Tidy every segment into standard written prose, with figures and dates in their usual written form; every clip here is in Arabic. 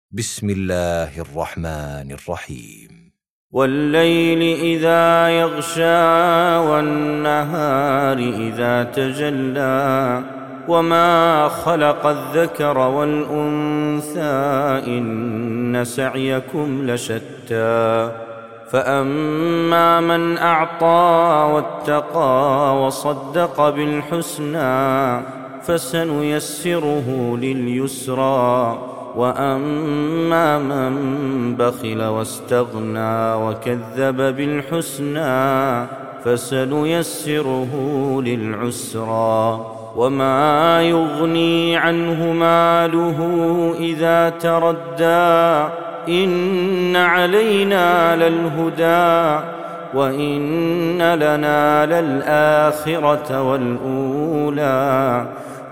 بسم الله الرحمن الرحيم. والليل إذا يغشى والنهار إذا تجلى وما خلق الذكر والأنثى إن سعيكم لشتى فأما من أعطى واتقى وصدق بالحسنى فسنيسره لليسرى وأما من بخل واستغنى وكذب بالحسنى فسنيسره للعسرى وما يغني عنه ماله إذا تردى إن علينا للهدى وإن لنا للآخرة والأولى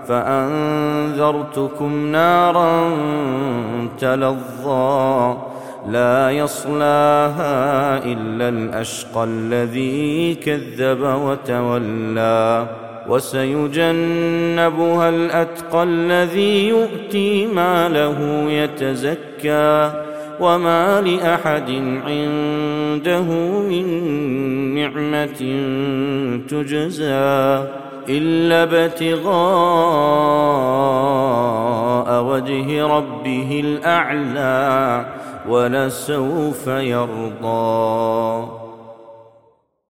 فأنذرتكم نارا تلظى لا يصلاها إلا الأشقى الذي كذب وتولى وسيجنبها الأتقى الذي يؤتي ماله يتزكى وما لأحد عنده من نعمة تجزى إلا ابتغاء وجه ربه الأعلى ولسوف يرضى.